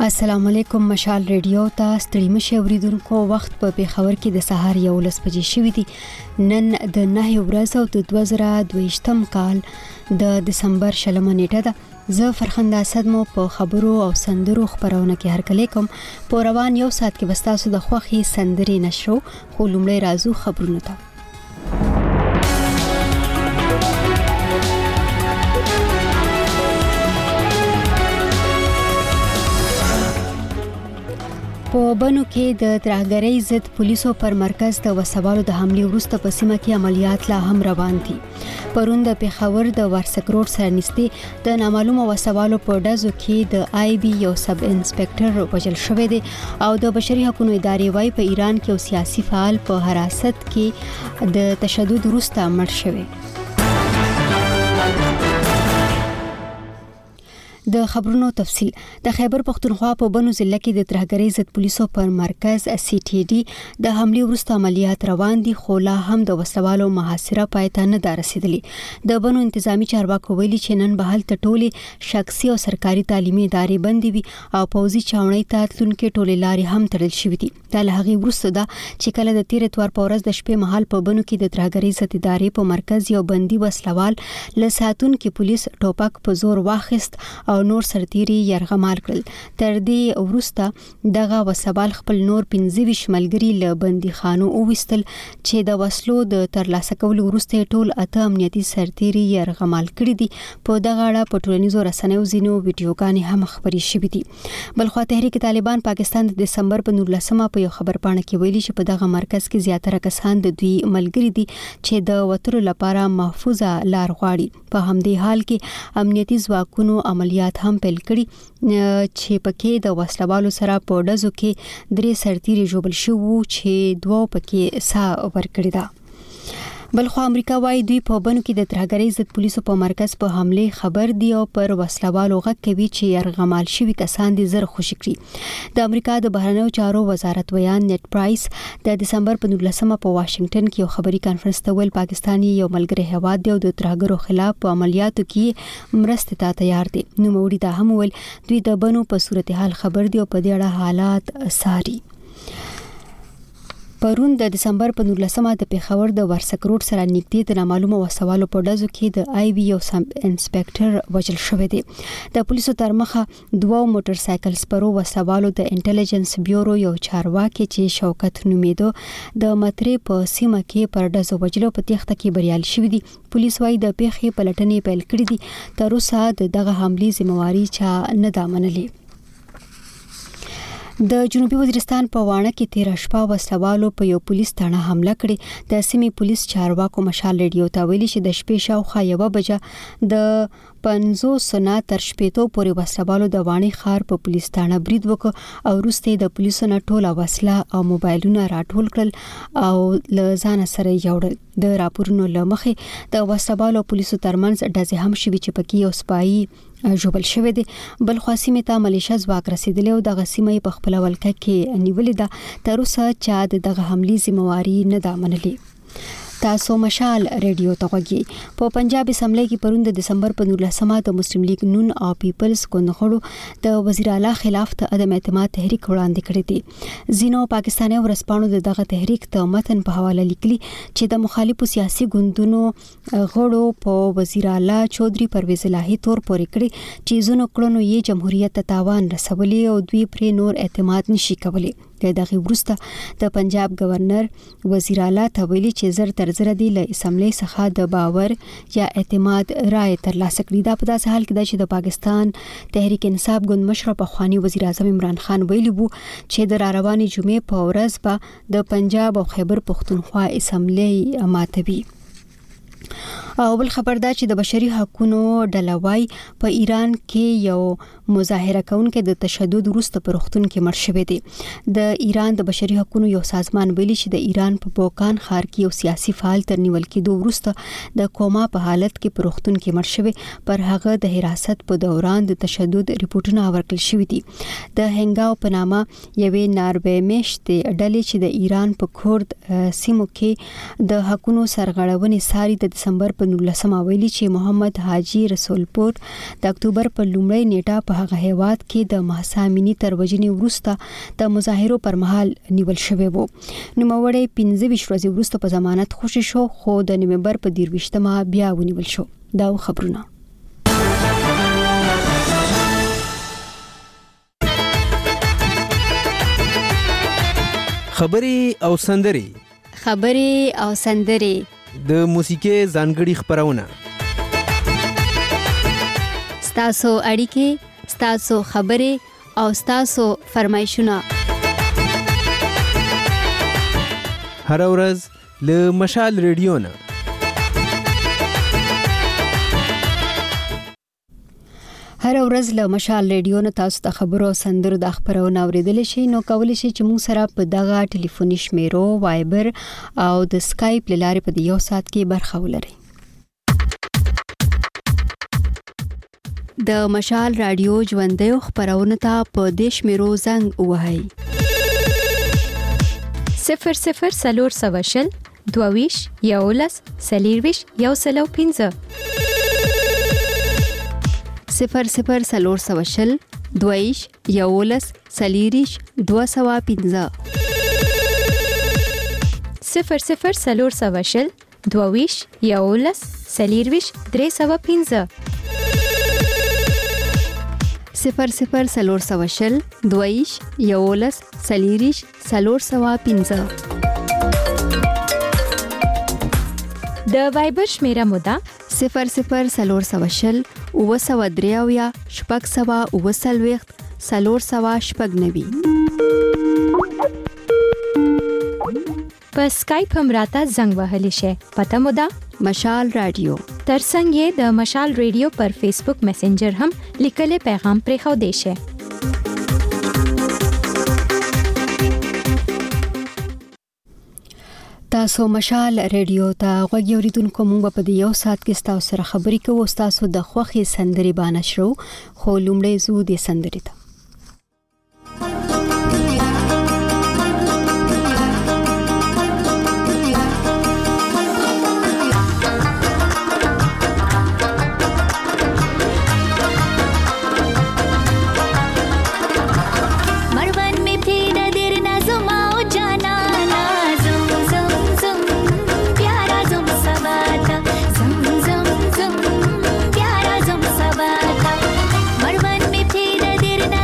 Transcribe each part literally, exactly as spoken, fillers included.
السلام علیکم. مشال ریډیو ته ستړي مشه اوریدونکو. وخت په پیښور کې د سهار یولس بجې شوې دي. نن د نه ورځ او د دوه زره دویشتم کال د دسمبر شلمه نیټه ده. زه فرخنده اسد مو په خبرو او سندرو خبرونه کې هرکلی کوم. په روان یو ساعت کې بستاسو د خوخي سندري نشرو. خو لومړی راځو خبرونه ته. په بنو کې د ترهګرۍ ضد پولیسو پر مرکز د وسوالو د حمله وروسته په سیمه کې عملیات لا هم روان دي. پرون د پیښور د ورسک روډ سره نږدې د نامعلومه وسوالو په ډزو کې د آی بي یو سب انسپکټر وژل شوی دی او د بشري حقوقو ادارې وايي په ایران کې یو سیاسي فعال په حراست کې د تشدد وروسته مړ شوی. د خبرونو تفصيل. د خیبر پختونخوا په بنو ضلع کې د ترهګرۍ ضد پولیسو پر مرکز سی ټي ډي د حمله وروسته عملیات روان دي، خو لا هم د وسوالو محاصره پای ته نه ده رسیدلې. د بنو انتظامی چارواکو ویلي چې نن به هلته ټولې شخصي او سرکاري تعلیمي ادارې بندې وي او پوځي چاونۍ ته تلونکي ټولې لارې هم تړل شوې دي. دا له هغې وروسته ده چې کله د تیر اتوار په ورځ د شپې مهال په بنو کې د ترهګرۍ ضد ادارې په مرکز یو بندي وسلوال له ساتونکو پولیس ټوپک په زور واخیست او نور سرتيري يرغمال کړل. تر دې وروسته دغه وسوال خپل نور پنځه ویشت ملګري له بندي خانو اوويستل چې د وسلو د ترلاسه کولو وروسته ټول اته امنیتي سرتيري يرغمال کړي دي. په دغه اړه په ټولنیزو رسنیو ځینو ویډیوګانې هم خبرې شوې دي. بلخو تحریک طالبان پاکستان د دسمبر په نولسمه په یو خبرپاڼه کې ویلي چې په دغه مرکز کې زیاتره کسان د دوی ملګري دي چې د وترو لپاره محفوظه لار غواړي. په همدې حال کې امنیتي ځواکونو عملیات هم پیل کړي چې پکې د وسلوالو سره په ډزو کې درې سرتيري ژوبل شو چې دوه پکې سا ورکړي ده. بلخو امریکا وايي دوی په بنو کې د ترهګرۍ ضد پولیسو په مرکز په حمله خبر دی او پر وسلوالو غږ کوي چې يرغمال شوی کسان دي زر خوشی کړي. د امریکا د بهرنیو چارو وزارت ویان نیټ پرایس د دسمبر په نولسمه په واشنگټن کې یو خبري کانفرنس ته ویل پاکستاني یو ملګری هواد دی او د ترهګرو خلاف په عملیاتو کې مرسته ته تیار دي. نو موړي دا هم ویل دوی د بنو په صورتحال خبر دی او په دې اړه حالات ساري. پرون د دسمبر په نولسمه د پیښور د ورسک روډ سره نږدې د نامعلومه وسوالو په ډزو کې د آی بي یو سب انسپکټر وژل شوی دی. د پولیسو تر مخه دوه موټر سایکل سپرو وسوالو د انټيليجنس بیورو یو چارواکي چې شوکت نومیدو د مترې په سیمه کې پر ډزو وجلو په تخته کې بریالي شوی دي. پولیس وايي د پیښې پلټنې پیل کړې دي. تر اوسه دغه حمله ذمہواری چا نه ده منلې. د جنوبي وزیرستان په وانه کې تیر شپه وسوالو په یو پولیس تاڼه حمله کړې. د سیمې پولیس چارواکو مشال ریډیو ته ویلي چې د شپې شاوخوا یو بجه د پنځوس نه تر شپېتو پورې وسوالو د وانه خار په پولیس تاڼه برید وکړ او وروسته د پولیسو نه ټوله وسله او موبایلونه راټول کړل او له ځان سره یوړل. د راپورونو لمخې د وسوالو پولیسو ترمنځ ډزې هم شوې چې پکې یو سپایي ژوبل شوی دی. بل خو سیمه ته ملیشیا ځواک رسیدلی او دغه سیمه په خپل ولکه کې نیولې ده. تر اوسه چا دغه حمله ذمہواری نه ده منلې. تاسو مشال ریډیو ته غوږی. په پنجاب اسمبلی کې پرون د دسمبر په نولسمه د مسلم لیگ نون او پیپلز ګوند د وزیر اعلی خلاف د عدم اعتماد تحریک وړاندې کړی دی. زینو پاکستاني ورسپانو د دغه تحریک ته متن په حواله لیکلي چې د مخالفو سیاسي ګوندونو غړو په وزیر اعلی چودري پرویز الهی تور پورې کړی چې زونو کړنو یې جمهوریت ته تاوان رسولي او دوی پر نور اعتماد نشي کولی. د دغه وروسته د پنجاب گورنر وزیر اعلی ته ویلي چې زر تر زر دی له اسمبلی څخه د باور یا اعتماد رائے ترلاسه کړي. دا په داسې حال کې ده چې د پاکستان تحریک انصاف ګوند مشر په خواني وزیر اعظم عمران خان ویلي وو چې د رارواني جمعې په ورځ به د پنجاب او خیبر پختونخوا اسمبلی ماتوي. او بل خبر دا چې د بشري حقوقو ډلوای په ایران کې یو مظاهره کوونکې د تشدد وروسته په روغتون کې مړ شوی دی. د ایران د بشري حقوقو یو سازمان ویلي چې د ایران په بوکان ښار کې یو سیاسي فعال تر نیول کېدو وروسته د کوما په حالت کې په روغتون کې مړ شوی. پر هغه د حراست په دوران د تشدد ریپورتونه ورکړل شوي دي. د هنګاو په نامه یوې ناروې میشتې ډلې چې د ایران په کورد سیمو کې د حقوقو سرغړونې ساري د دسمبر په په نولسمه ویلي چې محمد حاجی رسولپور د اکتوبر په لومړۍ نیټه په هغه هیواد کې د مهسا امینی تر وژنې وروسته د مظاهرو پر مهال نیول شوی وو. نوموړی پنځه ویشت ورځې وروسته په ضمانت خوشی شو خو د نومبر په دیرویشتمه بیا ونیول شو. دا خبرونه خبري او سندري خبري او سندري د موسیقي ځانګړي خبرونه ستاسو اړیکې ستاسو خبري او ستاسو فرمایشونه هر ورځ له مشال ریډیو نه هر ورځ له مشال ریډیو نه تاسو ته خبرو او سندرو د خبرونه اوریدل شي. نو کولی شئ چې موږ سره په دغه ټلیفوني شمیرو وایبر او د سکایپ لارې په یو ساعت کې برخه ولرئ. د مشال رادیو ژوندۍ خبرونه ته په دې شمیرو زنګ ووهئ. صفر صفر سلور سوشل دوویش یولس سلیرویش یو سلو پینزه صفر صفر سلور سوشل دویش یولس سلیریش دو سوا پینزه صفر صفر سلور سوشل دوویش یولس سلیرویش درې سوا پینزه صفر صفر سلور سوشل دویش یولس سلیریش سلور سوا پینزه د وایبر شمیره مودا صفر صفر سلور سوشل اوه سوه درې اویا شپږ سوه اوه څلوېښت څلور سوه شپږ نوي. په سکایپ هم راته زنګ وهلی شئ. پته مودا مشال رادیو. ترڅنګ یې د مشال ریډیو پر فیسبوک میسنجر هم لیکلي پیغام پرېښودی شئ. تاسو مشال ریډیو ته غوږ اوریدونکو، موږ په دې یو ساعت کې تاسو سره خبرې کوو. تاسو د خوښي سندري باندې شروع خو لومړی زو د سندري ته Did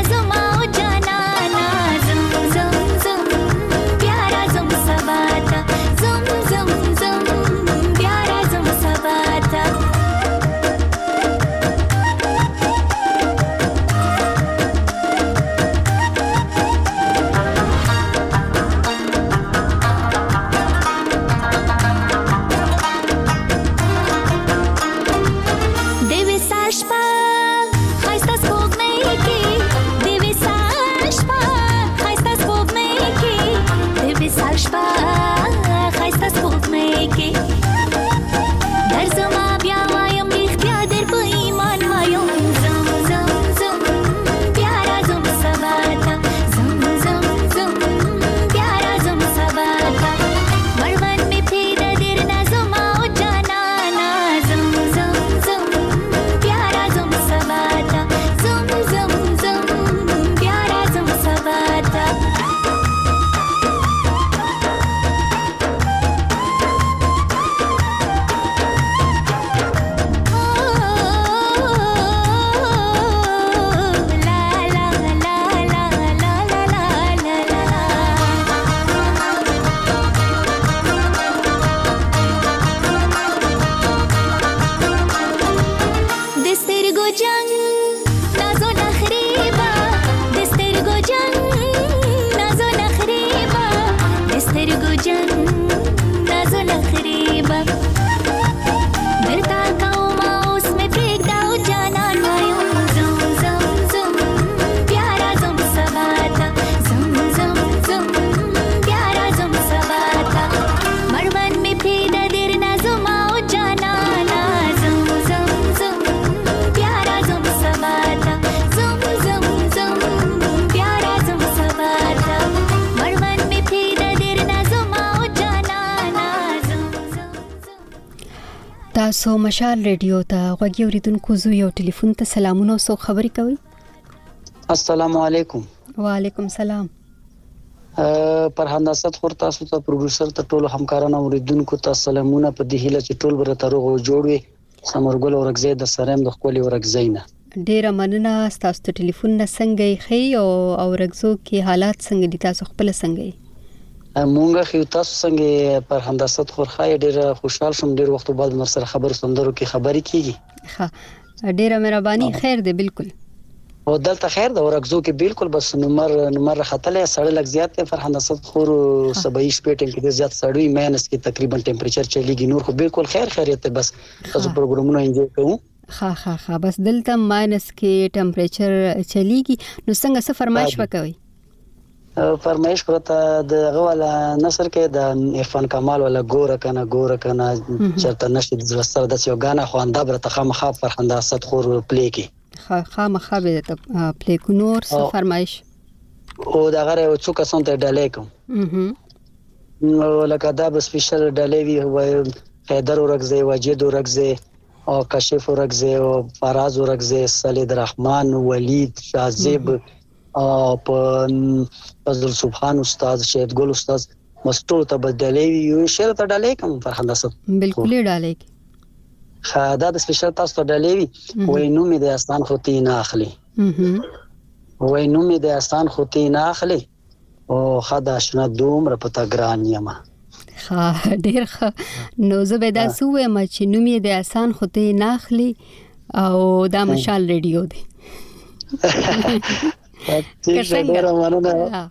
تاسو مشال ریډیو ته غوږی اوریدونکو زو یو ټلیفون ته سلامونه او سو خبري کوي. السلام علیکم. وعلیکم سلام. فرهاد اسد خور تاسو ته پروډوسر ته ټول همکارانو اوریدونکو ته سلامونه په دې هیله چې ټول بر تروغ جوړوي. سمرګل اورګزی د سرم د خپل اورګزینا ډیره مننه. تاسو ته ټلیفون نه څنګه خي او اورګزو کې حالات څنګه دي؟ تاسو خپل څنګه مونږه خو تاسو څنګه فرهاد اسد خور خای ډیره خوشحال شوم. ډیر وخت بعد مر سره خبر سندرو کې خبري کیږي. ها ډیره مهرباني. خیر دی بالکل. او دلته خیر د ورغزو کې بالکل بس نمبر نمبر خطلې سړی لګ زیات دی. فرهاد اسد خور سبعی شپټم کې زیات سړی ماینس کې تقریبا ټمپریچر چلیږي. نور خو بالکل خیر خیریت بس تاسو پروګرامونه انجوای کوو. ها ها ها بس دلته ماینس کې ټمپریچر چلیږي. نو څنګه څه فرمایش وکوي؟ فرمایش پرته د غواله نصر کې د عرفان کمال ولا ګوره کنه ګوره کنه چرته نشي د زړه د یو غانا خوانده برته خامخا فرهاد اسد خور پلی کې خامخا به ته پلی کو. نور څه فرمایش؟ او دا غره او څوک سم ته ډالې کوم نو لکه دا به سپیشل ډالې وی حیدر ورغزی واجد ورغزی او کاشف ورغزی او فراز ورغزی سلید رحمان ولید شازیب او په فضل سبحان استاد شهید ګل استاد مستور ته بدلې یو شعر ته ډالې کوم فرهاد اسد بالکل ډالې خدا د سپیشل تاسو ته ډالې وی وای نو می د استان خوتی نه اخلي وای نو می د استان خوتی نه اخلي او خدا شنه دوم را پتا ګران یما. ها ډیر ښه. نو زه به دا سوې ما چې نو می د استان خوتی نه اخلي او دا مشال ریډیو دی. ډیره مننه.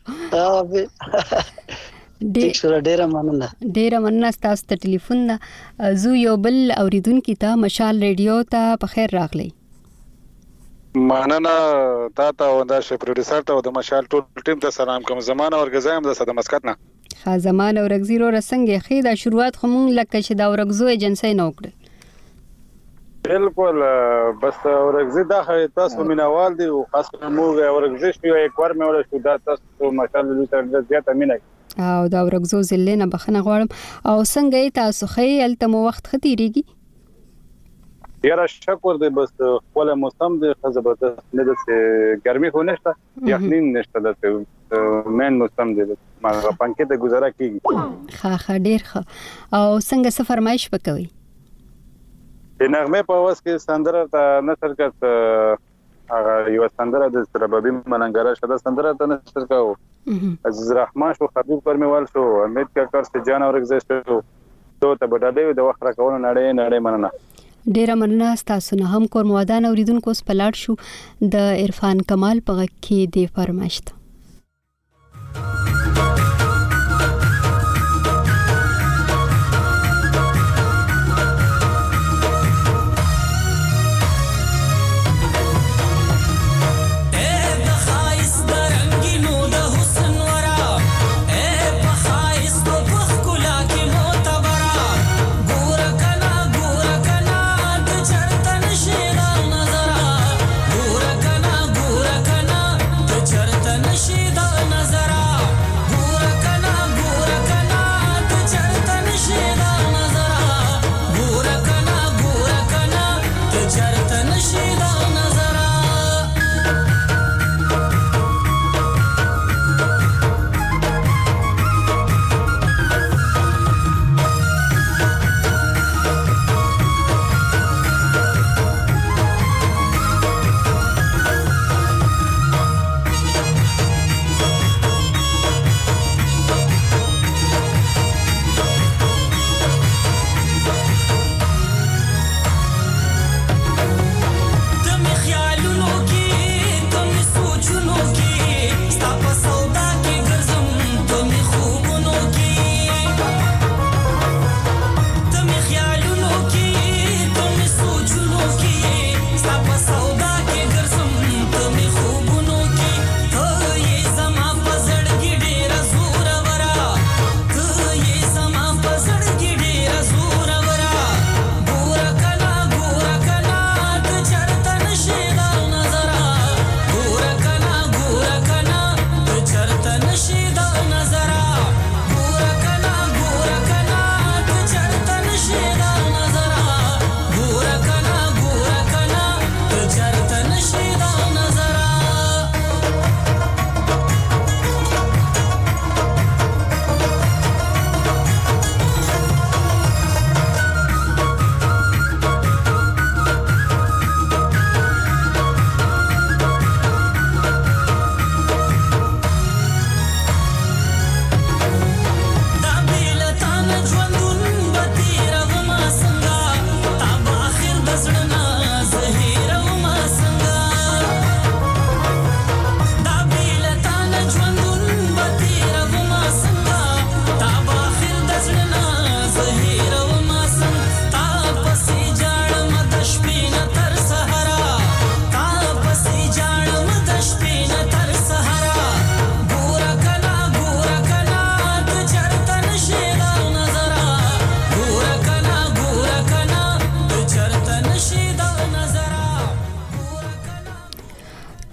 ډیره مننه. ډیره مننه تاسو ته ټلیفون نه زو یو بل اوریدونکو ته مشال ریډیو ته په خیر راغلی. مننه تا ته او د پروډوسر ته او د مشال ټول ټیم ته سلام کوم. زمانه ورګزایم د صد مسقط نه ها زمانه ورګزی رو رسنګ خې دا شروعات خو مونږ لکه چې دا ورګزو ایجنسی نه وکړه. بالکل بس ورګزی دا تاسو مینوال دي او خاص موږ ورګزی شو یک ور مې ول شو دا تاسو مشال له تر زیاته مینه او دا ورګزو زلنه بخنه غواړم او څنګه تاسو خې التمو وخت ختیریږي؟ یاره شکر دی بس خپل موسم دی زبردست نه د ګرمي خو نشته یخنی نشته د مین موسم دی ما پنکه ته گزاره کیږي. ها ها ډیر ښه. او څنګه څه فرمایش وکوي؟ د نغمه په واس کې سندره ته نثر کړ هغه یو سندره د سربابي ملنګره شده سندره ته نثر کاو عزیز رحمان شو خبيب پرمیوال شو امید کا کر سے جان اور ایگزیسټ شو تو ته بدلې د وخت راکول نړۍ نړۍ مننه. ډیره مننه تاسو نه هم کور موادان اوریدونکو سپلاړ شو د عرفان کمال په غږ کې دی فرمایش. Thank you.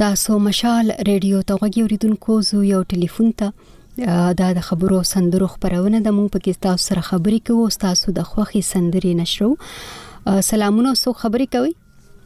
تاسو مشال ریډیو ته غوږی اوریدونکو زو یو ټلیفون ته دا د خبرو سندرو خبرونه د مونږ په کې تاسو سره خبرې کوو تاسو د خوخي سندري نشرو سلامونه سو خبرې کوي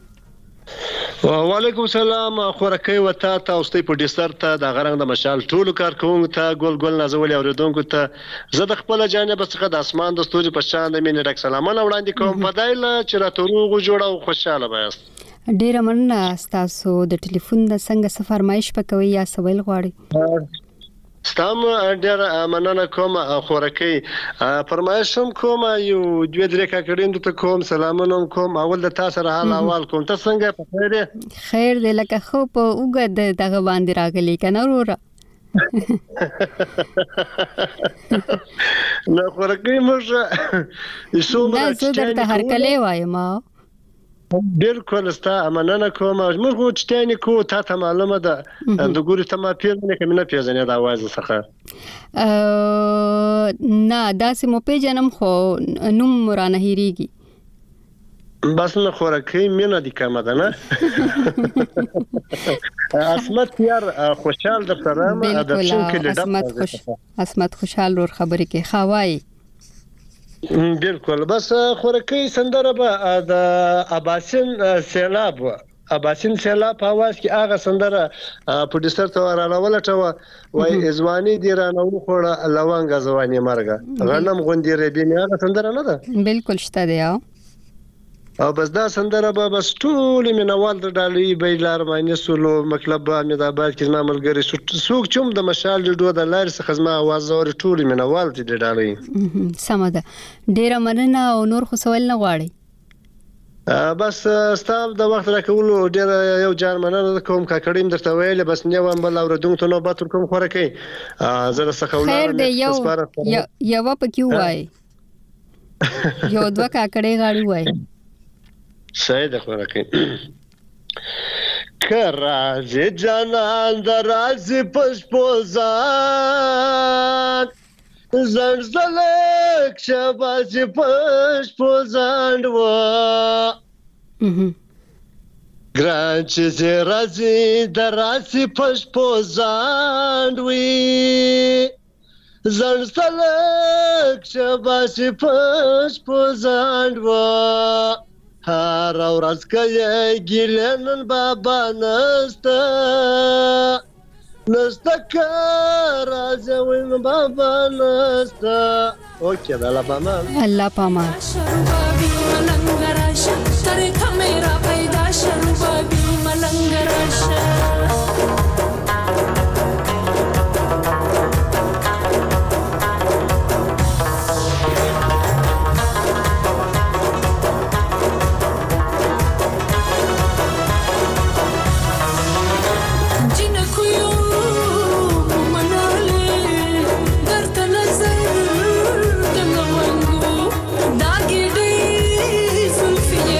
وعلیکم السلام خورکې وتا تاسو ته په ډیسر ته د غرنګ د مشال ټولو کارکونکو ته ګل ګل نازولې اوریدونکو ته زه د خپل جانب څخه د اسمان د ستوري په شان د مینې ډک سلامونه وړاندې کوم بدایله چې راتروغ جوړه او خوشاله وایست ډیره مننه تاسو د ټلیفون د څنګه سفرمایش پکوي یا سوال غواړي ستام ډیر مننه کوم خورکې فرمایش هم کوم یو دوه درې کاکړیندو ته کوم سلامونه کوم اول د تاسو سره حال احوال کوم تاسو څنګه په خیر خیر دې لکه خو په وګد دغه باندې راغلی کنه وروره نو خورکې موږ یسو ما زه درته هرکلی وایم بالکل ستا مننه کوم موږ چټانی کو تا ته معلومه ده د ګوري ته ما پیژنې کوم نه پیژنې د आवाज څخه نه داسې مو پیژنم خو نوم مرانه هریږي بس نه خورکې مینه دي کومه ده نه اسمت یار خوشحال د سلام د شین کې اسمت خوش اسمت خوشحال ور خبرې کې خواي بالکل بس خورکې سندره به د اباسین سیلاب اباسین سیلاب په आवाज کې هغه سندره په ډیسر ته راولته و وای ازوانی دی رانه خوړه لوانګه ځواني مرګه غنم غوندې ربي نه هغه سندره نه ده بالکل شته دی او بس دا سندره به بس ټول مینوال د ډالۍ بیلار باندې سولو مطلب امید آباد کې ما ملګری سوق چوم د مشال ډو د لار څخه زما आवाज اور ټول مینوال د ډالۍ سمده ډیره مننه او نور خو سوال نه غواړي بس ستاب د وخت راکولو ډیر یو جان مننه کوم کاکړیم درته ویل بس نو هم بل اوردونکو نو باتور کوم خورکې زره څخه ولر خیر دی یو یو پکې وای یو دوه کاکړې غاړي وای شاید خورکې کرازه جانان درازه پشپوزان زنزلک شبازه پشپوزان و گرانچه زرازه درازه پشپوزان وی زنزلک شبازه پشپوزان و هر ورځ کې ګیلن بابا نستا نستا کار ازوین بابا نستا اوکې دا لا پامان الله پامان شروبابي ملنګراشه تر کمرا پیدا شروبابي ملنګراشه Feel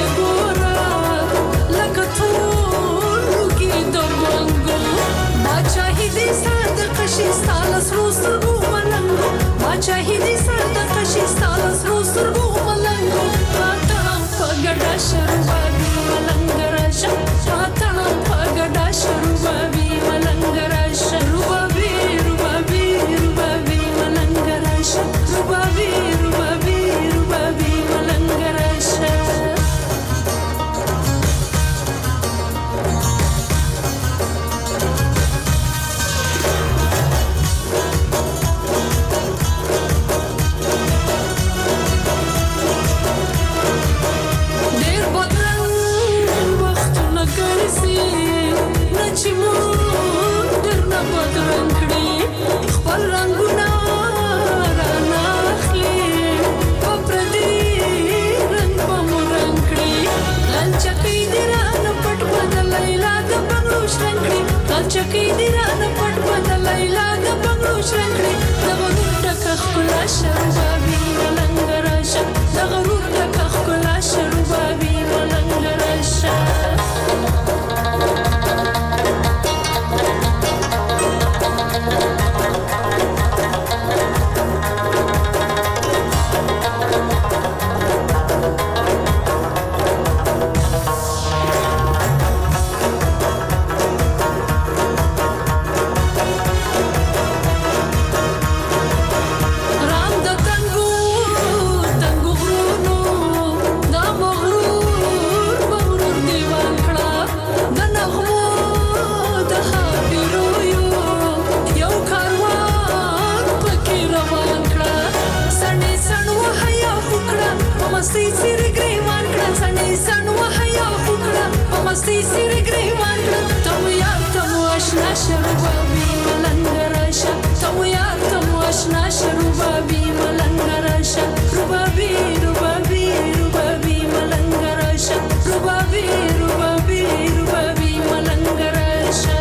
مستی سیر گریوان کړه سنې سن وحیا وکړه په مستی سیر گریوان کړه تم یار تم آشنا شربابي ملنګ راشه تم یار تم آشنا شربابي ملنګ راشه ربابي ربابي ربابي ملنګ راشه ربابي ربابي ربابي ملنګ راشه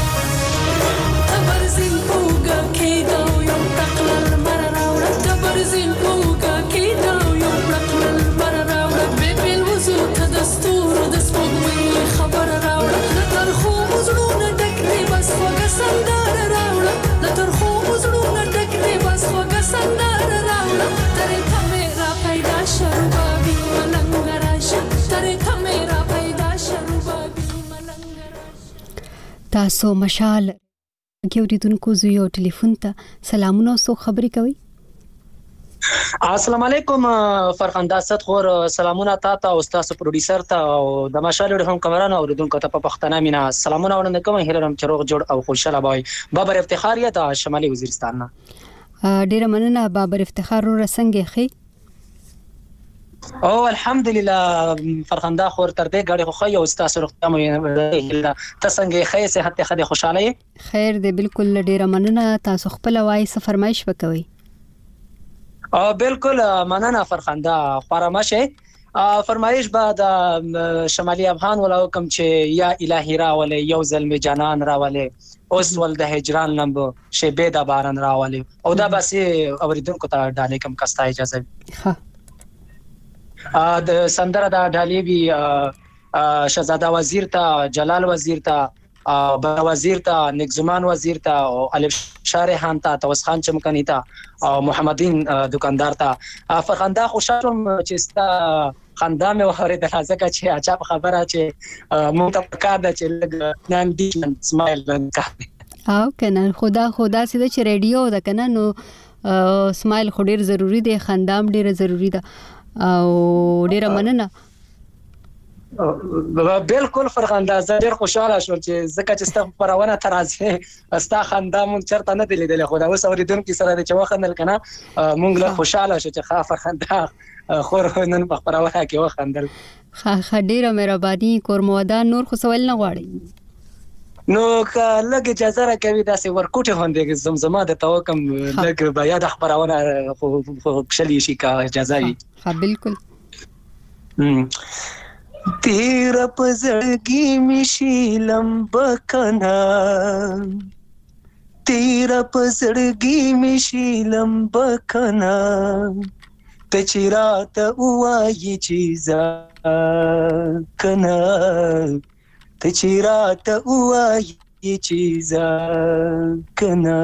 تبرزین پوګه کېدو یو تقلل مر راوړه تبرزین پوګه کېدو یو تقلل مر راوړه به بل وزو ته دستور د سپوږمۍ خبر راوړه لتر خو مزړونه ډک دی بس خوږه سندره راوړه لتر خو مزړونه ډک دی بس خوږه سندره راوړه ترې ته مې را پیدا شه ربابي ملنګ راشه ترې ته مې را پیدا شه ربابي ملنګ راشه. تاسو مشال کې اوریدونکو زیو ټلیفون ته سلامونه او خبرې کوي. السلام علیکم فرخنده ستخور سلامونه تاسو او تاسو پروډوسر ته او د مشال هم کمرانو اوریدونکو ته په پښتنه مینا سلامونه ورنه کوم هیلرم چروغ جوړ او خوشاله وای. بابر افتخاریه د شمالي وزیرستان نه ډیره مننه بابر افتخار رسنګي خي او الحمدلله فرخنده خور تر دې غړي خو یو تاسو روغتیا مو تاسو څنګه خې صحت ته خوشاله خیر دې بالکل ډیره مننه تاسو خپل وای څه فرمایش وکوي. او بالکل مننه فرخنده فرمایشه فرمایش بعد شمالي افغان ولا حکم چې یا الهی راولې یو ظلم جانان راولې اوس ول د هجران لمبو شبه د باران راولې او دا بس اوریدونکو ته ډالې کم کستا اجازه ها د سندره د ډالې وی شهزاده وزیر ته جلال وزیر ته بر وزیر ته نگزمان وزیر ته او الف شارحان ته توس خان چمکنی ته او محمدین دکاندار ته فرخنده خوشاله چې ستا خندا مې وهره د ځکه چې اچا خبره چې مونږ ته پکار ده چې لګ نن دي سمایل کوي او کنه خدا خدا سید چې ریډیو ده کنه نو سمایل خو ډیر ضروری دی خندام ډیر ضروری ده او ډیر مننه. بالکل فرخنده زه ډیر خوشاله شوم چې زکه چې ستاسو پرونه ترازه استا خندا مون چرته نه دی لیدل خو دا اوس اوریدونکو سره د چوخندل کنه مونږ له خوشاله شو چې خا فرخنده خور نن په پرونه کې وخندل. خا ډیره مهرباني کورمودان نور خو سوال نه غواړي نو لږ اجازه راکوي داسې ورکوټه هوندې زمزمه د توکم لږ بیا د خبرونه خو شلی شي کا اجازه وي. ها بالکل تیر پزړګي مشي لمبکنا تیر پزړګي مشي لمبکنا ته چیرات وایي چیزا کنا ته چیرات وایي چیزا کنا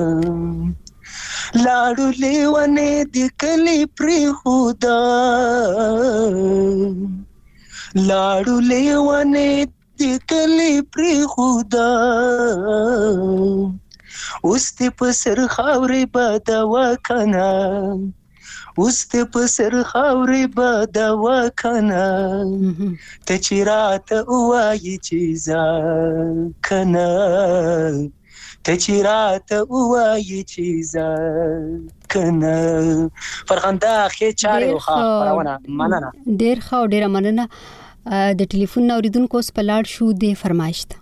لاړو لیوانه د کلی پری خدا لاړو لیوانه د کلی پری خدا اوس ته په سر خاورې بدوا کنا اوس ته په سر خاورې بدوا کنا ته چیرات وایي چیزا کنا ته چیرات وایي چیزا کنا. فرخنده خې چاره خو پرونه مننه ډیر خو ډیر مننه. د ټلیفون اوریدونکو سپلاړ شو د فرمایش ته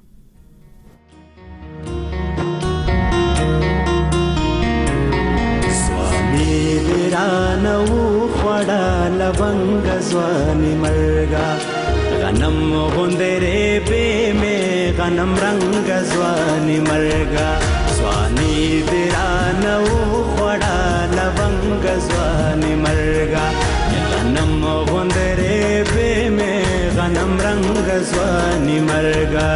سوامي ورانو خړا لونګ ځواني مرګا غنم غوندره به مې غنم رنگ ځواني مرګا سوامي ورانو خړا لونګ ځواني مرګا غنم غوندره به مې غنم رنگ ځواني مرګا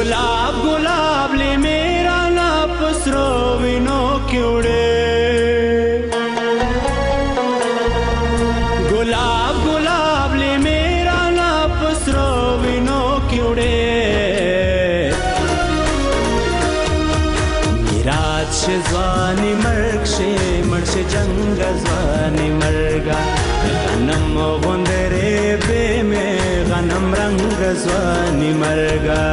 गुलाब गुलाब ले मेरा ना पसरो विनो क्योड़े شه ځواني مرګ شه مړ شه جنګ ځواني مرګا غنم غوندره به مې غنم رنگ ځواني مرګا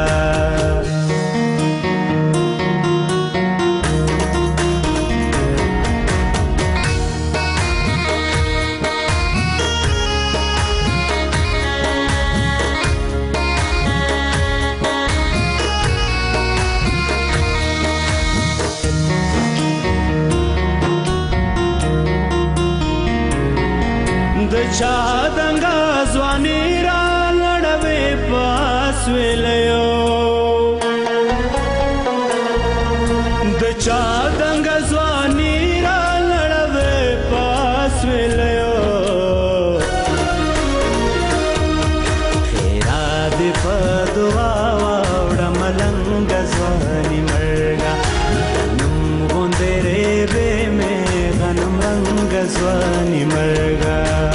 چا دنګا ځواني را لړوي پاس ویلو د چا دنګا ځواني را لړوي پاس ویلو خیرا دې په دعا وړ ملنګ ځواني مرګا غنم غوندره به مې غنم رنگ ځواني مرګا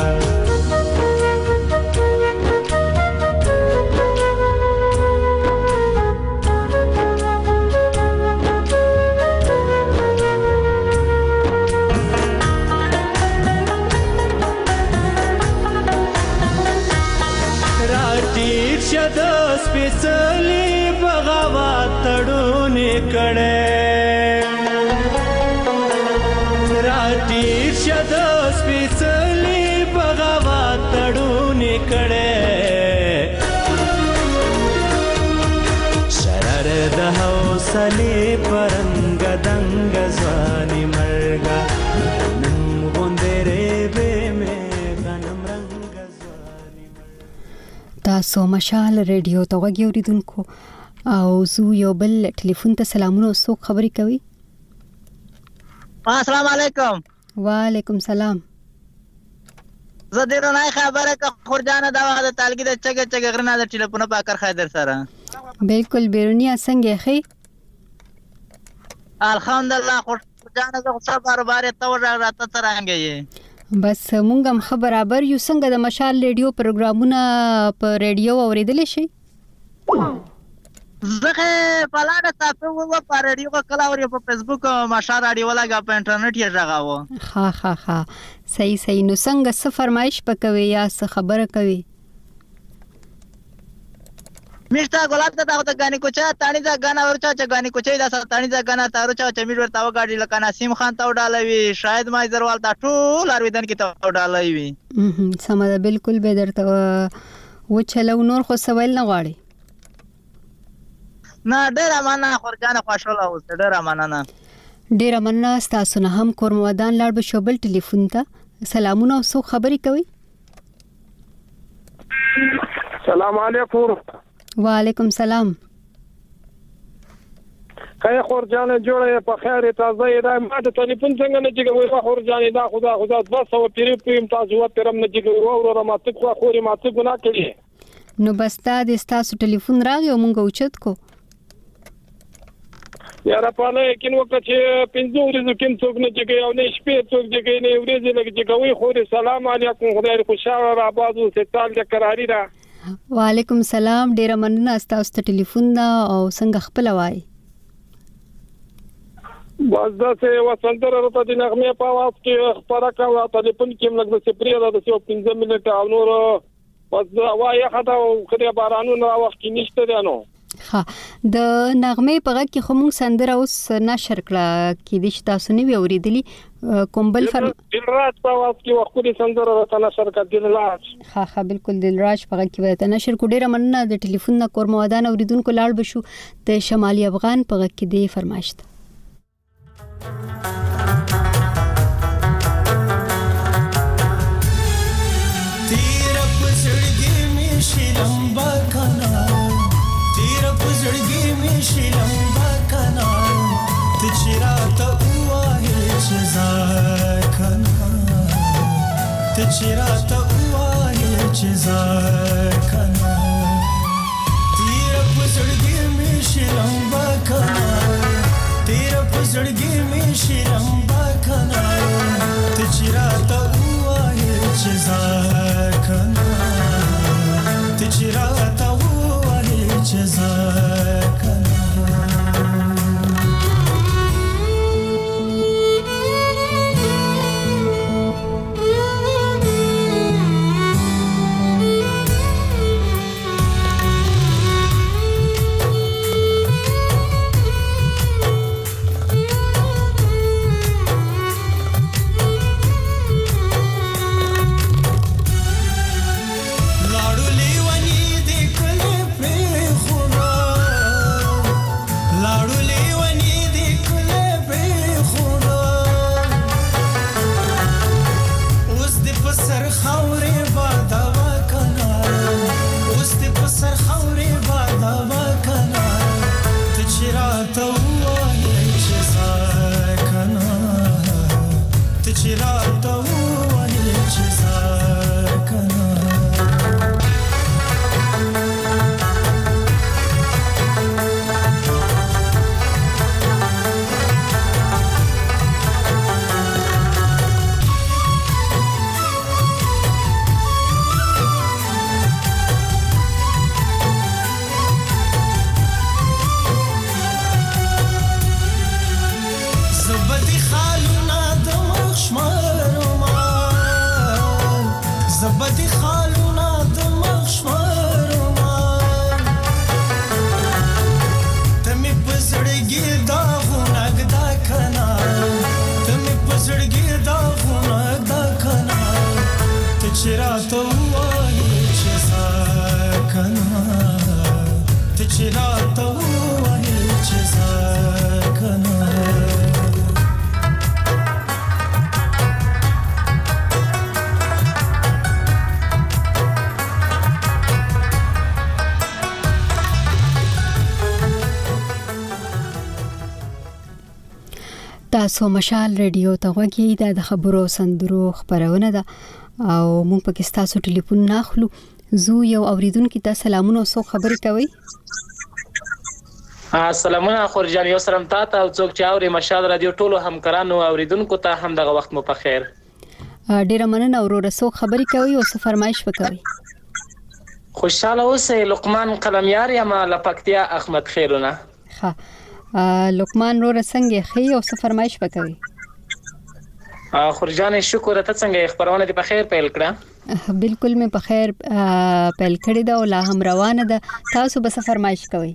شد سپیڅلی بغاوت تړونې کړې راټیر شد سپیڅلی بغاوت تړونې کړې شرر د حوصلې پرنګ دنګ ځواني مرګا نن غوندره به مې غنم رنګ تاسو مشال ریډیو ته وګورئ اوریدونکو او زو یو بل ټلیفون ته سلامونه او څوک خبرې کوي السلام علیکم وعلیکم سلام زه ډیره نه خبره کا خورجانه دا د تالګي د چګه چګه غرنه د ټلیفون په کار خیدر سره بالکل بیرونی څنګه خې الحمدلله خورجانه زه خو بار بار ته راته ترانګې بس مونږ هم خبر برابر یو څنګه د مشال ریډیو پروګرامونه په ریډیو اوریدل شي زه په لاړه تاسو وو په ریډیو کله اوري په فیسبوک مشال ریډیو لګا په انټرنیټ یې راغاو ها ها ها صحیح صحیح نو څنګه څه فرمایش پکوي یا څه خبره کوي میشتا ګلاب ته دا غانې کوچا تانی دا غانا ورچا چې غانې کوچې دا تانی دا غانا تارچا چې میډ ورته وګاډي لکه نسیم خان ته وډالوي شاید ما زروال تا ټول ارویدن کې ته وډالوي سم ده بالکل به درته و چلو نور خو سوال نه غواړي نه ډېر امانه خورجانه خوشاله اوس ډېر امانه ډېر امانه تاسو نه هم کورمودان لاړ به شوبل ټلیفون ته سلامونه او سو خبرې کوي سلام علیکم وعلیکم سلام خیر خورجانه جوړه په خیر تازه دا ما ته ټلیفون څنګه نه جګوي خورجانه دا خدا خدا بس او پیری پیم تاسو وترم نه جګوي ورو ما ته خو خوري ما ته ګناه کړی نو بس تا د تاسو ټلیفون راغی او مونږ اوچت کو یاره په نه کې نو چې پنځه ورځې کې څوک نه جګي او نه شپې څوک جګي نه ورځې لګ جګوي خوري سلام علیکم خدای خوشاله را بازو ستال د قراری را وعلیکم سلام ډیر مننه تاسو ته ټلیفون دا او څنګه خپل وای بس دا څه وسندره راته د نغمه په واس کې خبره کوي ټلیفون کې موږ د سپری را د څو پنځه منټه او نور بس دا وای خدا خدای بارانونه وخت کې نشته دی نو ها د نغمه په غږ کې خو موږ سندره اوس نشر کړه کې د تاسو نه وی اوریدلی کومبل فر دلراج په واس کې وخت کې سندره راته نشر کړه دلراج ها ها بالکل دلراج په غږ کې وته نشر کو ډیره مننه د ټلیفون نه کورمودان اوریدونکو لاړ بشو د شمالي افغان په غږ کې دی فرمایشت تیر پسړګي می شلمبا کنا تیر پسړګي می شلمبا کنا ته چیرته وایې چې ځکنا ته چیرته وایې چې ځکنا تیر پسړګي می شلمبا کنا تیر پسړګي می شلمبا کنا ته چیرته وایې چې ځکنا ته چیرته وایې چې ځکنا چې راته ووایې چې زار کنه زبدي خالونه د مخشمرما تمه پسړګي دا غونګ دا کنا تمه پسړګي دا غونګ دا کنا ته چیرته وایې چې زار کنا ته چیرته وایې چې زار کنا تاسو مشال ریډیو ته غوږی دا د خبرو سندرو خبرونه ده او موږ پکې تاسو ټلیفون ناخلو زو یو اوریدونکو ته سلامونه او خبرې کوي سلامونه خورجان یو سلام تاسو او څوک چې اوري مشال رادیو ټولو همکارانو اوریدونکو ته هم دغه وخت مو په خیر ډیره مننه اورو رسو خبرې کوي او څه فرمایش وکوي خوشاله اوسې لقمان قلمیار یم له پکتیا احمد خیرونه ها لقمان رو څنګه خي او څه فرمایش وکوي خورجان شکر ته څنګه خبرونه دې په خیر پیل کړه بالکل مې په خیر پیل کړی دا او لا هم روانه ده تاسو به څه فرمایش کوي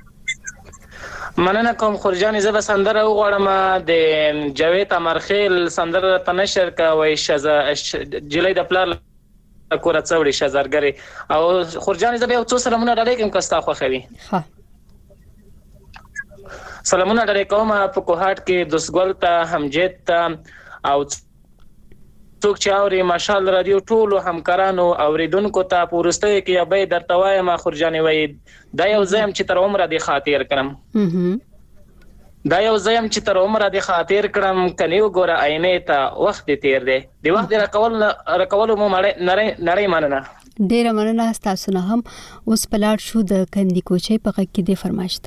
مننه کوم خورجان زه به سندره وغواړم د جاوید امرخیل سندره په نشر کوي شزا جلی د پلار کور څوړي شزارګری او خورجان زه به څو سلامونه علیکم کستا خو خوي ها سلامونه درې کوم په کوهات کې دسګل ته همجید ته او څوک چې اوري ماشال رادیو ټولو همکارانو اوریدونکو ته پورسته کې ابي درته وایم خورجان وای دا یو زم چې تر عمره دی خاطر کړم دا یو زم چې تر عمره دی خاطر کړم کني وګوره عینه ته وخت تیر دی دی وخت راکول راکول مو نړۍ نړۍ مننه ډیر مننه تاسو نه هم اوس پلاټ شو د کندي کوچي په کې دی فرمایشت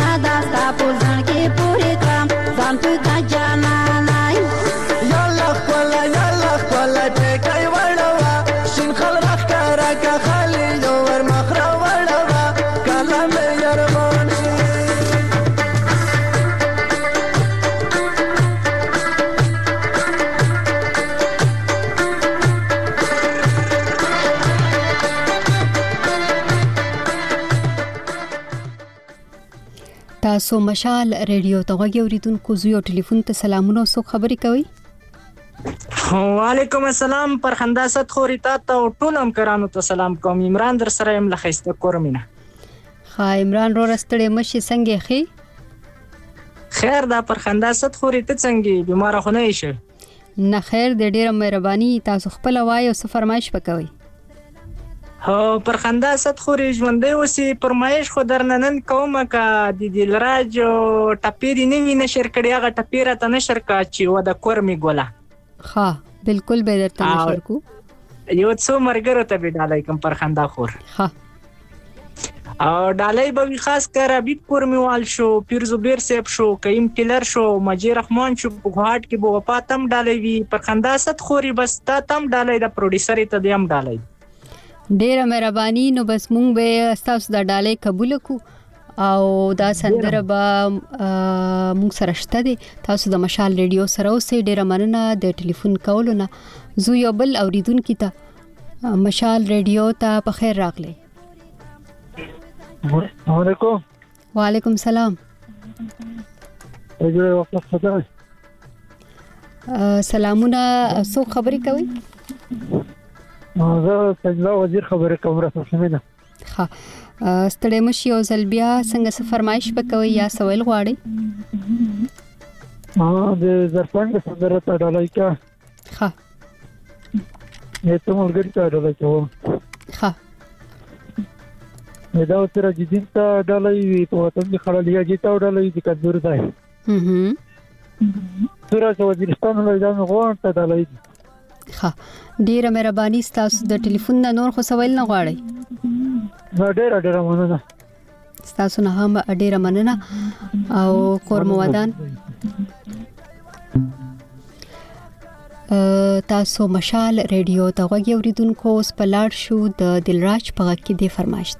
ځان په کا جانا نای یا الله تاسو مشال ریډیو ته غوږی اوریدونکو زو یو ټلیفون ته سلامونه او خبرې کوي. وعلیکم السلام پر خندا ست خوري تا ته ټول همکارانو ته سلام کوم. عمران در سره يم لخيسته کورمینه. ها عمران رو رستړې مشي څنګه خې؟ خیر دا پر خندا ست خوري ته څنګه بیمار خو نه شي؟ نه خیر د ډیره مهرباني تاسو خپل وای او فرمایش وکوي. هو پر خندا ست خوري ژوندې وسی فرمایش خو درننن کومه کا د دلراج ټپيري نیوی نشر کړي هغه ټپيره ته نشر کا چې و د کورمي ګولا. ها بالکل به درته نشر کو. یو څو مرګره ته به ډالای کوم پر خندا خور. ها او ډالای به خاص کر ابي کورمیوال شو پیر زبیر سیب شو کیم ټیلر شو مجید رحمان شو په هاټ کې بو پاتم ډالای وی پر خندا ست خوري بس تا تم ډالای د پروډوسر ته دیم ډالای. ډیره مهرباني نو بس مونږ به تاسو د ډالۍ قبول کو او دا سندره به مونږ سره شته دي. تاسو د مشال ریډیو سره اوسې ډیره مننه د ټلیفون کولو نه. زو یو بل اوریدونکو ته مشال ریډیو ته په خیر راغلی. وعلیکم وعلیکم سلام. اجازه وخت خدای سلامونه سو خبرې کوي. زه سجلا وزیر خبره کوم راته سمینه. ها ستړی مشي او زلبیا څنګه څه فرمایش وکوي یا سوال غواړي؟ ها د زرپنګ سندره ته ډالای کا. ها نه ته ملګری ته ډالای کوم. ها دا تر جدين ته ډالای په وطن کې خړلیا جی ته ډالای د کډور دی. هم سره وزیرستان له ځان غوړ ته ډالای. ها ډیره مهرباني تاسو د ټلیفون نه نور خو سوال نه غواړي. نو ډیره ډیره مننه. تاسو نه هم ډیره مننه او کورمو ودان. تاسو مشال ریډیو ته غوږی اوریدونکو اوس په لاړ شو د دلراج په غږ کې د فرمایش.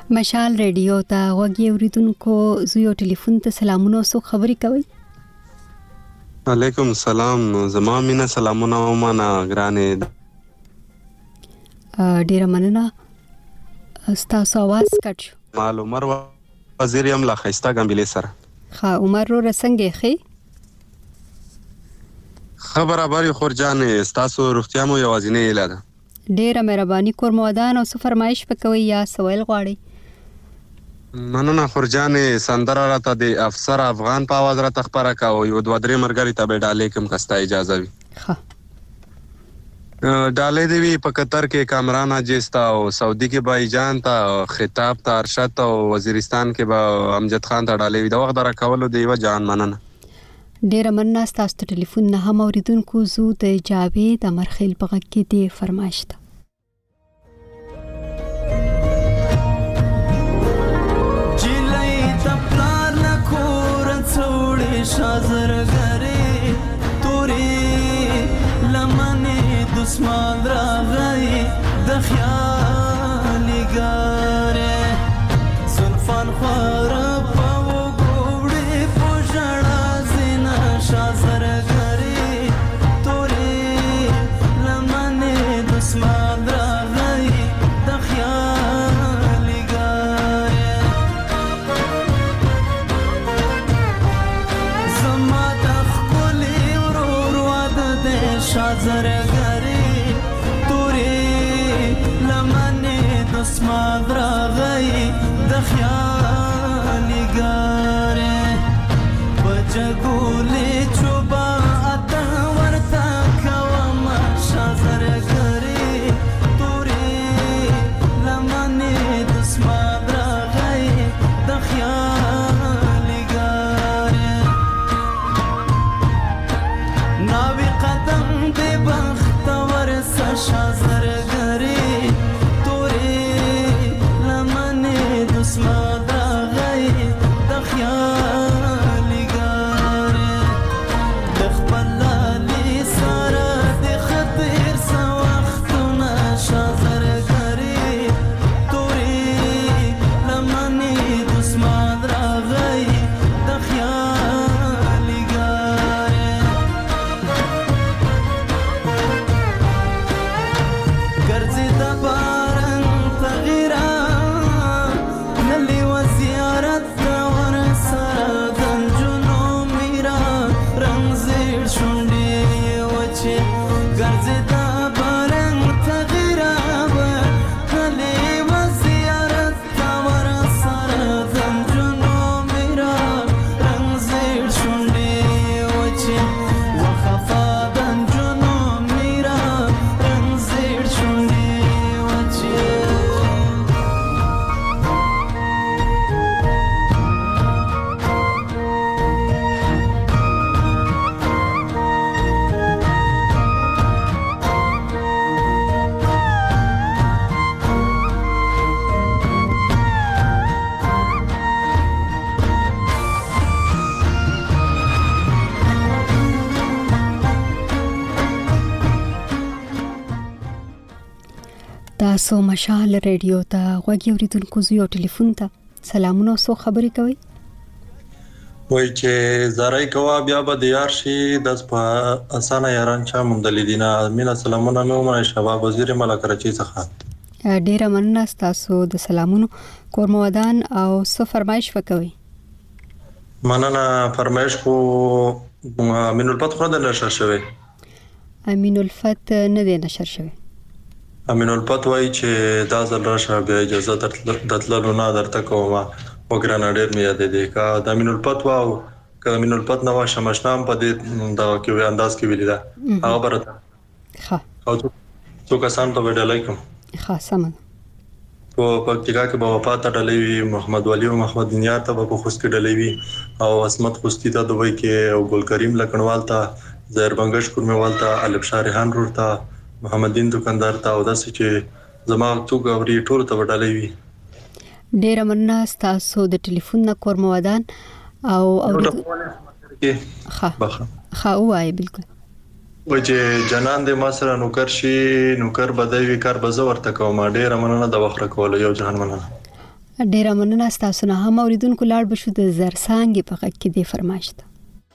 مشال ریډیو ته غوږی اوریدونکو زویو ټلیفون ته سلامونه او سو خبري کوي. علیکم السلام. زما مینا سلامونه او معنا ګرانه. ډیر مننه. ستاسو आवाज کټ شو. مال عمر وزیر یم لا خستا ګمبلې سره. ها عمر رو رسنګې خي خبر ابر خورجان ستاسو روغتیا مو یوازینه اله ده. ډیره مهرباني کوم ودان او فرمایش پکوي یا سوال غواړي. مننه خورجان سندره راته د افسر افغان په आवाज را تخبره کا او یو دوه درې مرګري ته به ډالې کوم کستا اجازه وي. ها ډالې دی په قطر کې کامران اجستا او سعودي کې بای جان ته خطاب ته ارشد او وزیرستان کې به امجد خان ته ډالې د وخت را کولو دی و جان مننه. ډیره مننه. تاسو ټلیفون نه هم اوریدونکو زو د جاوید امرخیل په غږ کې دی فرمایش ته. شازرګری توري لمنه دسمان راغی د خیال ګاره زلفان خور په وګوړې پوجړا زینا شازرګری توري لمنه دسمان راغی د خیال ګاره شازرګری توري لمنه دسمال راغی د خیال ګاره بجګولې چوبا اتن ورتا کوم شازرګری توري لمنه دسمال راغی د خیال ګاره ناوی قدم دے بختور سا شازرګری توري لمنه دسمال راغی د خیال ګاره د خپل لالي سره د خطر سا وختونه شازرګری توري لمنه دسمال راغی د خیال ګاره ګرځي د باران تغیرا نلی و زیارت ور سره د جنو میرا رنگ زیر شونډې وچې ګرځي د باران تغیرا نلی و زیارت ور سره د جنو میرا رنگ زیر شونډې وچې وخفا د جنو میرا رنگ زیر شونډې وچې تاسو مشال ریډیو ته غوږی اوریدونکو زو ټلیفون ته سلامونه او سو خبري کوي. وای چې زارای کوا بیا به دیار شي د په اسانه یاران چا مندل دینا مینا سلامونه مې عمر شباب وزیر ملک کراچي څخه. ډیره مننه. تاسو د سلامونو کورمودان او سو فرمایش وکوي. مننه. فرمایش کو امین الفت خو د نشر شوی. امین الفت نه دی نشر شوی. امین الفت وای چې دا ځل راشه بیا اجازه درتللو نه درته کومه وګرانه ډېر مې یاد دي کا د امین الفت واو ک امین الفت نو شمشنام په دې دا کې انداز کې ویل دا هغه برته ها او څو کسان ته وډلای کوم ها سم په پکتیکا کې به وفات ډلې وی محمد ولی او محمد دنیار ته په خوست کې ډلې وی او عصمت خوستی ته دوی کې او ګل کریم لکنوال ته زهر بنگش کورموال ته الف شارحان ورته محمد دین دکاندار ته او داسې چې زما څوک اوري ټول ته وډلې وی. ډیر مننه. تاسو د ټلیفون نه کورمودان او او ها ها وای بالکل و چې جنان د ما سره نوکر شي نوکر بدوي کار به زه ورته کوم. ډیر مننه د وخت کول یو جهان مننه. ډیره مننه ستاسو نه. هم اوریدونکو لاړ بشو د زرسانګي په غږ کې د فرمایش ته.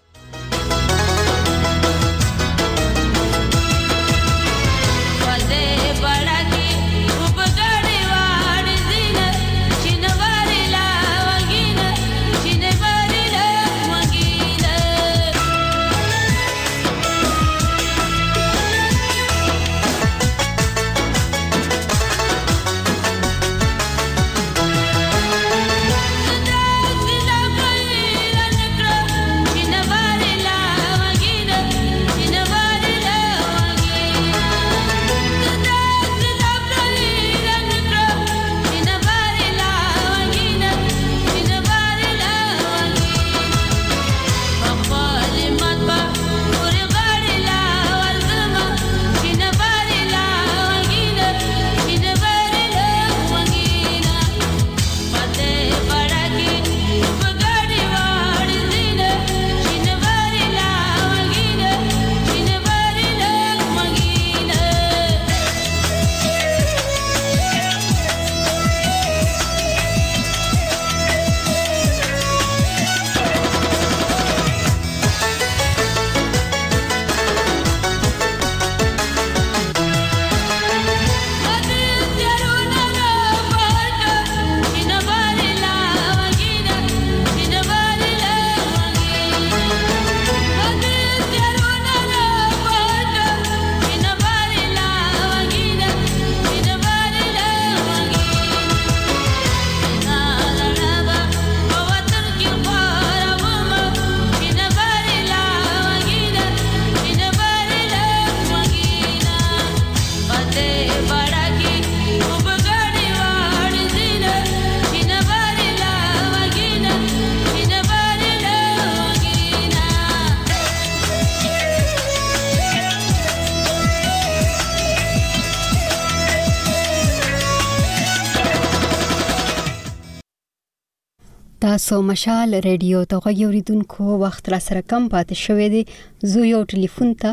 تاسو مشال ریډیو ته غوږی اوریدونکو وخت را سره کم پاتې شوې دي. زه یو ټلیفون ته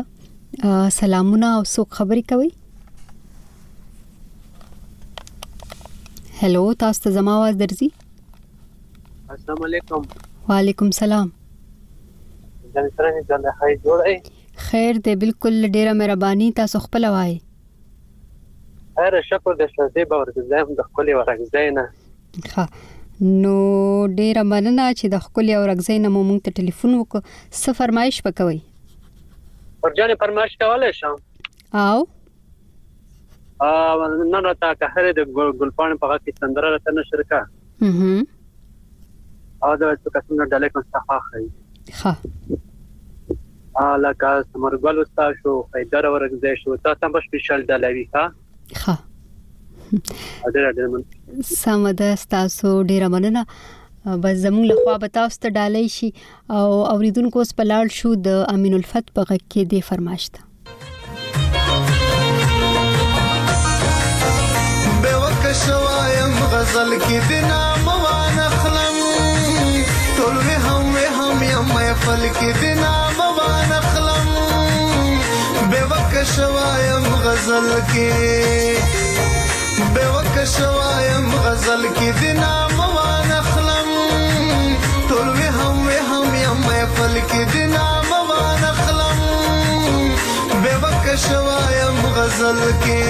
سلامونه او څوک خبرې کوي. هلو تاسو ته زما आवाज درځي؟ السلام علیکم. وعلیکم سلام. جان سره نه ځل هاي جوړه خیر دې بالکل ډیره مهرباني. تاسو خپل وای هر شکر د شته باور زم د خپل ورغځای نه. ها نو ډیره مننه چې د خپل ورغځای نه مو مونږ ته ټلیفون وکړ. څه فرمایش وکوي؟ ورجانې فرمایش کولای شم؟ او ا نن راته که هر د ګلپان په غږ کې سندره راته نشر کا. هم او دا څه کسونه ډالې کوم صحاخه. ها ا لکه سمرګل استاد شو حیدر ورغځای شو تاسو هم سپیشل ډالوي ها. ها سمده تاسو ډیره مننه. بس زموږ له خوا به تاسو ته ډالۍ شي او اوریدونکو اوس په لاړ شو د امین الفت په غږ کې د فرمایش ته. به وکشوایم غزل کې د نام وانه خلم ټول وه هم وه هم یم محفل کې د نام وانه خلم به وکشوایم غزل کې به وکشوایم غزل کې د نام وانه خلم ټول وه هم وه هم یم محفل کې د نام وانه خلم به وکشوایم غزل کې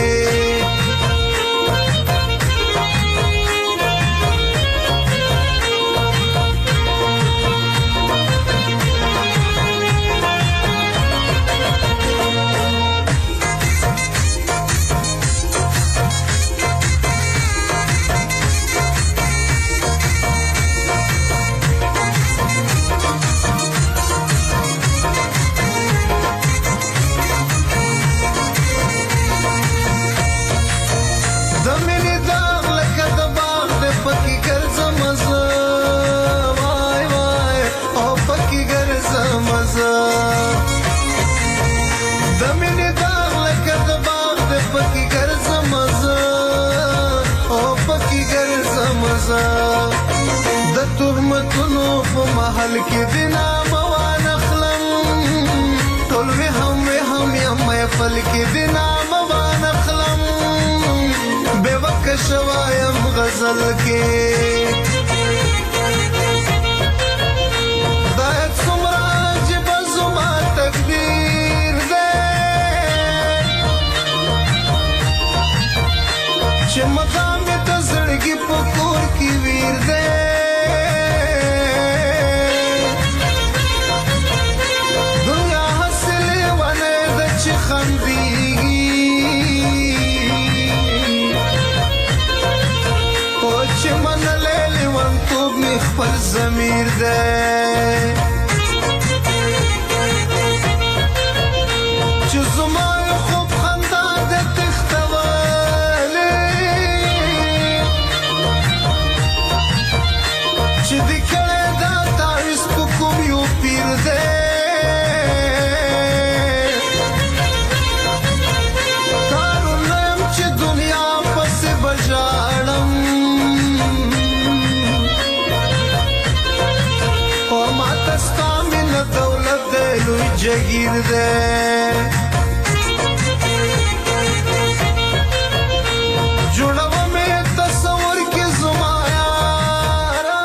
محل کې دینا موان خلم ټول وه هم وه هم یم محفل کې دینا موان خلم به وک شوایم غزل کې باید څومره عجیب زما تقدیر دی چې مقام د زړګي په کور کې ویر دی دنیا حاصل ونه د چې خندېږي او چې منلې لیونتوب مې خپل ضمیر دی چې زما یې خوب خندا د تښتولې چې د کړې دا تعویض په کوم یو پیر دی کارونه یم چې دنیا پسې به ژاړم او ماته ستا مینه دولت دی لوی جګیر دی جوړوه مې تصور کې زما یاره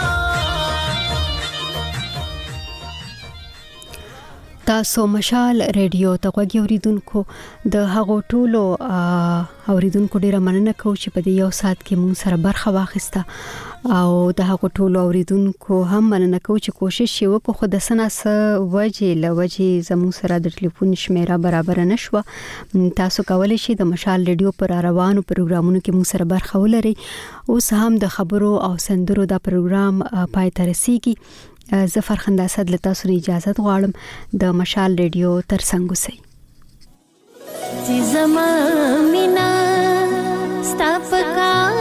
تاسو مشال ریډیو ته غوږ اوریدونکو د هغو ټولو اوریدونکو ډیره مننه کوم چې په دې یو ساعت کې مونږ سره برخه واخیسته او د هغو ټولو اوریدونکو هم مننه کوم چې کوشش یې وکړو خو د سناس وجې لوجې زموږ سره د ټلیفون شمیره برابر نشوه تاسو کولی شئ د مشال ریډیو پر روانو پروګرامونو کې مونږ سره برخه ولرئ اوس هم د خبرو او سندرو دا پروګرام پای ته رسیږي زه فرخنده اسد له تاسو نه اجازه غواړم د مشال ریډیو ترڅنګ اوسئ چې زما مینا ستا په کار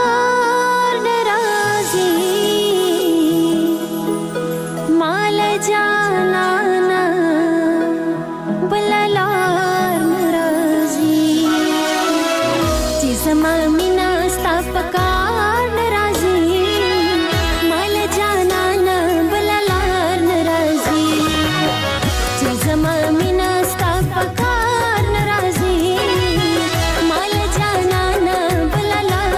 ناراضي مال جانانا بل لار ناراضي چې زما مینا ستا په کار ناراضي مال جانانا بل لار ناراضي چې زما مینا ستا په کار ناراضي مال جانانا بل لار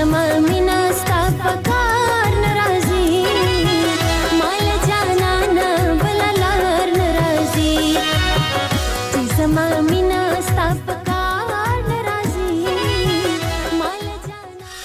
زما مینا ستا پکار